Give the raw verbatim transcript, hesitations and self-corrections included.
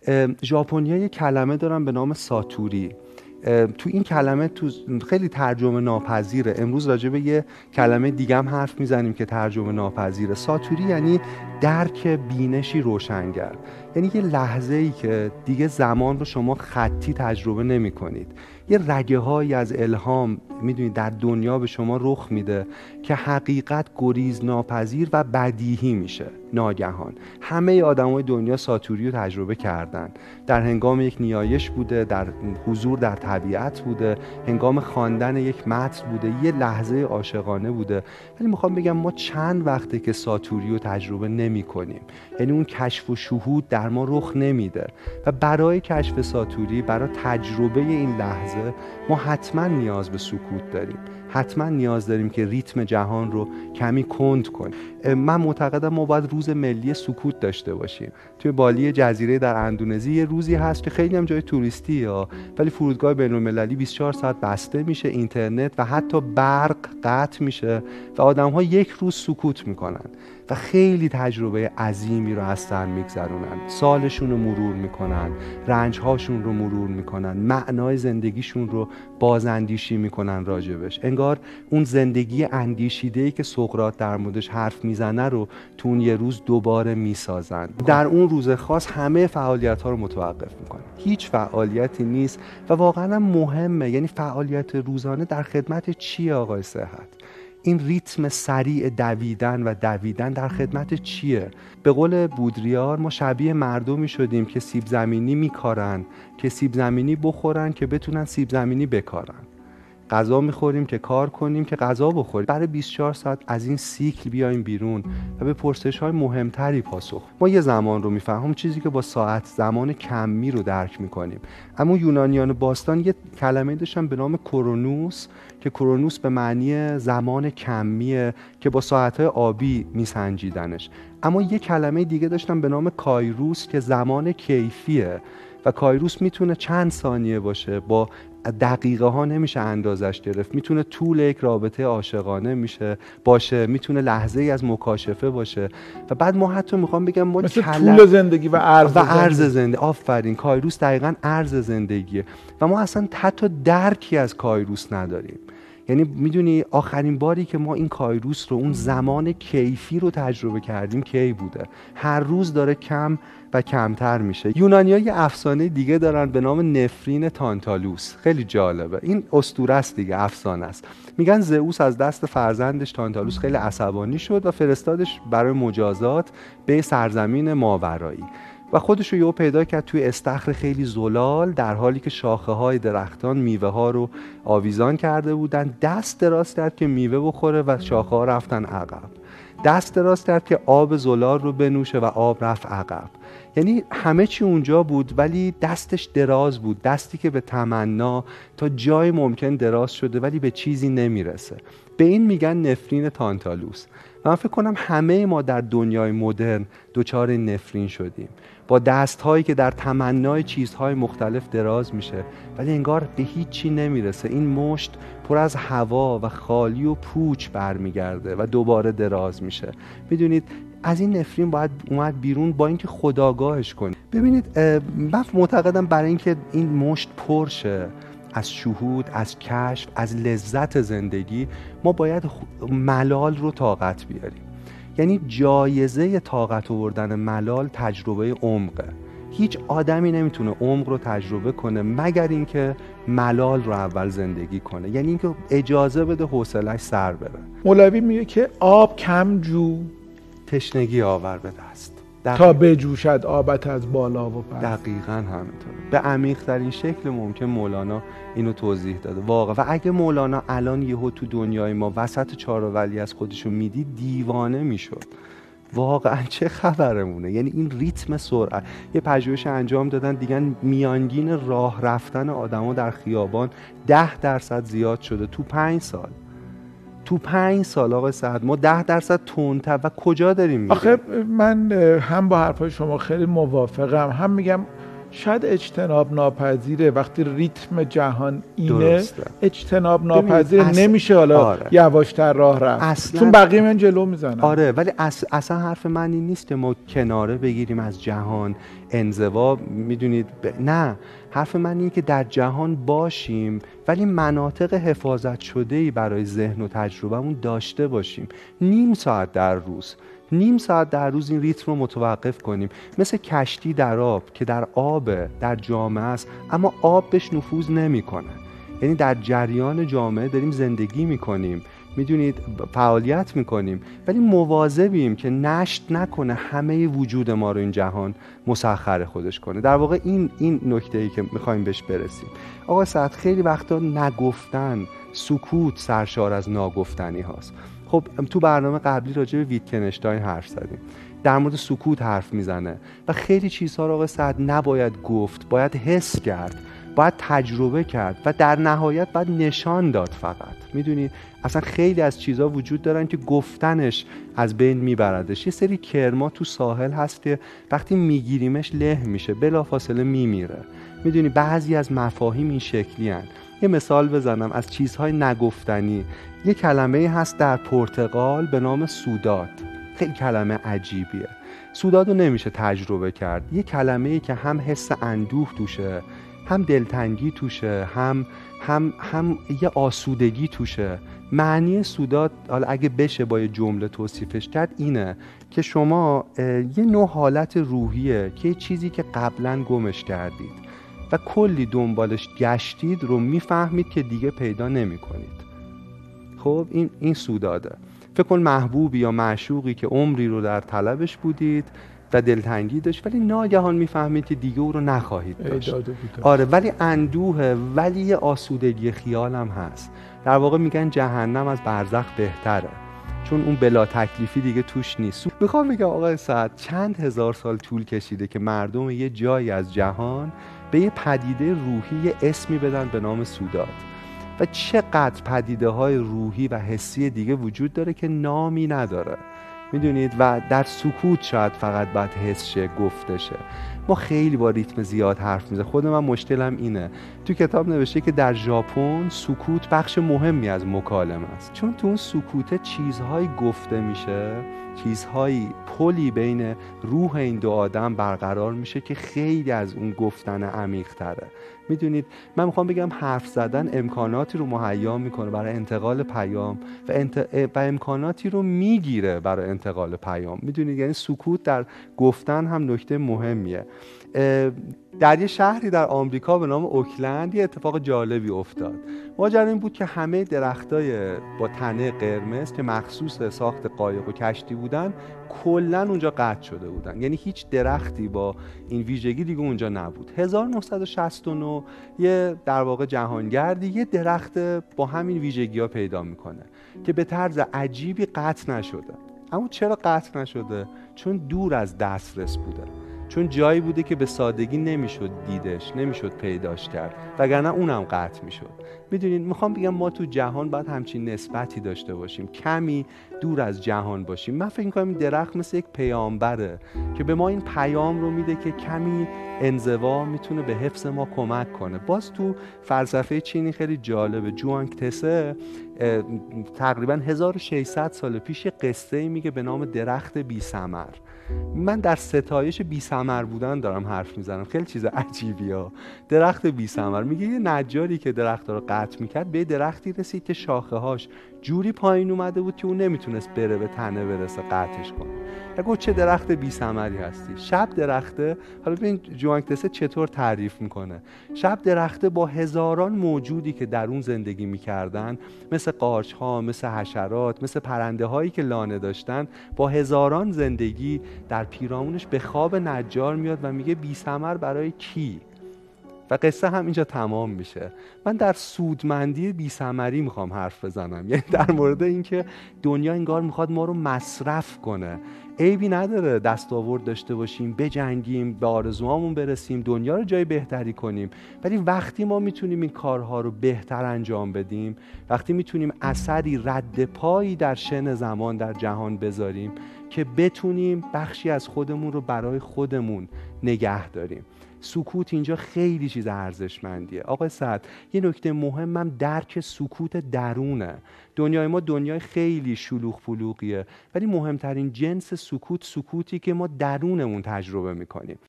ژاپنی‌ها یه کلمه دارن به نام ساتوری. تو این کلمه تو خیلی ترجمه ناپذیره. امروز راجع به یه کلمه دیگه هم حرف میزنیم که ترجمه ناپذیره. ساتوری یعنی درک بینشی روشنگر، یعنی یه لحظه‌ای که دیگه زمان رو شما خطی تجربه نمی کنید. یه رگه هایی از الهام میدونید در دنیا به شما رخ میده که حقیقت گریز ناپذیر و بدیهی میشه ناگهان. همه آدمای دنیا ساتوری رو تجربه کردن. در هنگام یک نیایش بوده، در حضور در طبیعت بوده، هنگام خواندن یک متن بوده، یه لحظه عاشقانه بوده. ولی میخوام بگم ما چند وقته که ساتوری رو تجربه نمی کنیم، یعنی اون کشف و شهود در ما رخ نمیده. و برای کشف ساتوری، برای تجربه این لحظه، ما حتما نیاز به سکوت داریم. حتما نیاز داریم که ریتم جهان رو کمی کند کنیم. من معتقدم ما باید روز ملی سکوت داشته باشیم. توی بالی جزیره در اندونزی یه روزی هست که خیلی هم جای توریستی ها، ولی فرودگاه بین‌المللی بیست و چهار ساعت بسته میشه، اینترنت و حتی برق قطع میشه و آدم‌ها یک روز سکوت میکنن و خیلی تجربه عظیمی رو از سر میگذرونن. سالشون رو مرور میکنن، رنجهاشون رو مرور میکنن، معنای زندگیشون رو بازاندیشی میکنن راجبش. انگار اون زندگی اندیشیده‌ای که سقراط در موردش حرف میزنه رو تو اون یه روز دوباره میسازن. در اون روز خاص همه فعالیت‌ها رو متوقف میکنن. هیچ فعالیتی نیست و واقعا مهمه. یعنی فعالیت روزانه در خدمت چیه آقای صحت؟ این ریتم سریع دویدن و دویدن در خدمت چیه؟ به قول بودریار ما شبیه مردمی شدیم که سیب زمینی میکارن، که سیب زمینی بخورن که بتونن سیب زمینی بکارن. غذا میخوریم که کار کنیم که غذا بخوریم. برای بیست و چهار ساعت از این سیکل بیایم بیرون و به پرسش‌های مهمتری پاسخ. ما یه زمان رو میفهمیم، چیزی که با ساعت زمان کمی رو درک میکنیم. اما یونانیان باستان یه کلمه داشتن به نام کرونوس که کرونوس به معنی زمان کمیه که با ساعت‌های آبی میسنجیدنش. اما یه کلمه دیگه داشتن به نام کایروس که زمان کیفیه و کایروس میتونه چند ثانیه باشه، با دقیقه ها نمیشه اندازش گرفت. میتونه طول یک رابطه عاشقانه میشه باشه، میتونه لحظه ای از مکاشفه باشه. و بعد ما حتی میخوام بگم ما مثل کل... طول زندگی و عرض و عرض زندگی. آفرین، کایروس دقیقاً عرض زندگیه و ما اصلا حتی درکی از کایروس نداریم. یعنی میدونی آخرین باری که ما این کایروس رو، اون زمان کیفی رو تجربه کردیم کی بوده؟ هر روز داره کم و کمتر میشه. یونانی‌ها یه افسانه دیگه دارن به نام نفرین تانتالوس. خیلی جالبه. این اسطوره است دیگه، افسانه است. میگن زئوس از دست فرزندش تانتالوس خیلی عصبانی شد و فرستادش برای مجازات به سرزمین ماورایی و خودش رو یهو پیدا کرد توی استخر خیلی زلال، در حالی که شاخه های درختان میوه ها رو آویزان کرده بودن. دست دراز کرد که میوه بخوره و شاخه ها رفتن عقب. دست دراز کرد که آب زلال رو بنوشه و آب رفت عقب. یعنی همه چی اونجا بود ولی دستش دراز بود، دستی که به تمنا تا جای ممکن دراز شده ولی به چیزی نمیرسه. به این میگن نفرین تانتالوس. من فکر کنم همه ما در دنیای مدرن دچار نفرین شدیم، با دست‌هایی که در تمنای چیزهای مختلف دراز میشه ولی انگار به هیچ چی نمیرسه. این مشت پر از هوا و خالی و پوچ برمیگرده و دوباره دراز میشه. میدونید از این نفرین باید اومد بیرون با اینکه خودآگاهش کنید. ببینید من معتقدم برای اینکه این مشت پرشه از شهود، از کشف، از لذت زندگی، ما باید ملال رو طاقت بیاریم. یعنی جایزه طاقت آوردن ملال تجربه عمقه. هیچ آدمی نمیتونه عمق رو تجربه کنه مگر اینکه ملال رو اول زندگی کنه، یعنی اینکه اجازه بده حوصله‌اش سر بره. مولوی میگه که آب کم جو تشنگی آور به دست تا بجوشد آبت از بالا و پس. دقیقاً همینطوره. به عمیق ترین شکل ممکن مولانا اینو توضیح داده واقعا. و اگه مولانا الان یهو تو دنیای ما وسط چهارآوری از خودشو میدید دیوانه میشد. واقعا چه خبرمونه؟ یعنی این ریتم سرعت. یه پژوهش انجام دادن دیگه، میانگین راه رفتن آدما در خیابان ده درصد زیاد شده تو پنج سال. تو پنج سال آقای سعد ما ده درصد تندتر. و کجا داریم میریم؟ آخه من هم با حرفای شما خیلی موافقم، هم میگم شاید اجتناب ناپذیره وقتی ریتم جهان اینه. درسته. اجتناب ناپذیره، اصلا نمیشه حالا آره. یواشتر راه رفت اصلا چون بقیه من جلو میزنن. آره ولی اص... اصلا حرف من این نیست که ما کناره بگیریم از جهان، انزوا، میدونید ب... نه، حرف من اینه که در جهان باشیم ولی مناطق حفاظت شده‌ای برای ذهن و تجربهمون داشته باشیم. نیم ساعت در روز نیم ساعت در روز این ریتم رو متوقف کنیم، مثل کشتی در آب که در آب در جامعه است اما آب بهش نفوذ نمیکنه. یعنی در جریان جامعه داریم زندگی میکنیم، میدونید فعالیت میکنیم ولی مواظبیم که نشت نکنه همه وجود ما رو این جهان مسخر خودش کنه. در واقع این این نکته‌ای که میخوایم بهش برسیم. آقا سعد، خیلی وقتا نگفتن، سکوت سرشار از ناگفتنی هاست. خب تو برنامه قبلی راجع به ویتکنشتاین حرف زدیم، در مورد سکوت حرف میزنه و خیلی چیزها رو آقا سعد نباید گفت، باید حس کرد، باید تجربه کرد و در نهایت باید نشان داد. فقط میدونی اصلا خیلی از چیزها وجود دارن که گفتنش از بین میبردش. یه سری کرما تو ساحل هست که وقتی میگیریمش له میشه، بلافاصله میمیره. میدونی بعضی از مفاهیم این شکلی هن. یه مثال بزنم از چیزهای نگفتنی. یه کلمه هست در پرتغال به نام سوداد، خیلی کلمه عجیبیه. سوداد رو نمیشه تجربه کرد. یه کلمه‌ای که هم حس اندوه توشه، هم دلتنگی توشه، هم هم هم یه آسودگی توشه. معنی سوداد حالا اگه بشه با یه جمله توصیفش کرد اینه که شما یه نوع حالت روحیه که یه چیزی که قبلا گمش کردید و کلی دنبالش گشتید رو میفهمید که دیگه پیدا نمی کنید. خب این این سوداده. فکر کن محبوبی یا معشوقی که عمری رو در طلبش بودید و دلتنگی داشت ولی ناگهان میفهمید که دیگه او رو نخواهید داشت. آره ولی اندوه، ولی یه آسودگی خیال هم هست. در واقع میگن جهنم از برزخ بهتره چون اون بلا تکلیفی دیگه توش نیست. میخوام بگم آقای سعد چند هزار سال طول کشیده که مردم یه جایی از جهان به یه پدیده روحی یه اسمی بدن به نام سوداد و چقدر پدیده های روحی و حسی دیگه وجود داره که نامی نداره. میدونید و در سکوت شاید فقط باید حس شه، گفته شه. ما خیلی با ریتم زیاد حرف میزنیم. خود من مشکلم اینه. تو کتاب نوشته که در ژاپن سکوت بخش مهمی از مکالمه است، چون تو اون سکوت چیزهایی گفته میشه، چیزهایی پلی بین روح این دو آدم برقرار میشه که خیلی از اون گفتن عمیق تره. میدونید من میخوام بگم حرف زدن امکاناتی رو مهیا میکنه برای انتقال پیام و, انت... و امکاناتی رو میگیره برای انتقال پیام. میدونید یعنی سکوت در گفتن هم نکته مهمیه. در یه شهری در آمریکا به نام اوکلند یه اتفاق جالبی افتاد. ماجرا این بود که همه درختای با تنه قرمز که مخصوص ساخت قایق و کشتی بودن کلا اونجا قطع شده بودن. یعنی هیچ درختی با این ویژگی دیگه اونجا نبود. هزار و نهصد و شصت و نه یه در واقع جهانگردی یه درخت با همین ویژگی‌ها پیدا میکنه که به طرز عجیبی قطع نشده. اما چرا قطع نشده؟ چون دور از دسترس بوده، چون جایی بوده که به سادگی نمیشد دیدش، نمیشد پیداش کرد، وگرنه اونم قطع میشد. میدونید میخوام بگم ما تو جهان باید همچین نسبتی داشته باشیم، کمی دور از جهان باشیم. من فکر می‌کنم این درخت مثل یک پیامبره که به ما این پیام رو میده که کمی انزوا میتونه به حفظ ما کمک کنه. باز تو فلسفه چینی خیلی جالبه. جوانگ تسه تقریبا هزار و ششصد سال پیش قصه‌ای میگه به نام درخت بی ثمر. من در ستایش بی ثمر بودن دارم حرف میزنم، خیلی چیز عجیبیه ها. درخت بی ثمر میگه یه نجاری که درخت رو قطع میکرد به درختی رسید که شاخه هاش جوری پایین اومده بود که اون نمیتونست بره به تنه برسه قطعش کنه. گفت چه درخت بی ثمری هستی. شب درخته، حالا ببین جوانگ تسه چطور تعریف میکنه. شب درخته با هزاران موجودی که در اون زندگی میکردن، مثل قارچ ها، مثل حشرات، مثل پرنده هایی که لانه داشتن، با هزاران زندگی در پیرامونش به خواب نجار میاد و میگه بی ثمر برای کی؟ و قصه هم اینجا تمام میشه. من در سودمندی بی ثمری میخوام حرف بزنم، یعنی در مورد اینکه دنیا انگار میخواد ما رو مصرف کنه. عیبی نداره دستاورد داشته باشیم، بجنگیم، به آرزوهامون برسیم، دنیا رو جای بهتری کنیم، ولی وقتی ما میتونیم این کارها رو بهتر انجام بدیم، وقتی میتونیم اثری رد پایی در شن زمان در جهان بذاریم، که بتونیم بخشی از خودمون رو برای خودمون نگه داریم. سکوت اینجا خیلی چیز ارزشمندیه. آقای سعد، یه نکته مهمم درک سکوت درونه. دنیای ما دنیای خیلی شلوغ پلوغیه، ولی مهمترین جنس سکوت سکوتی که ما درونمون تجربه میکنیم.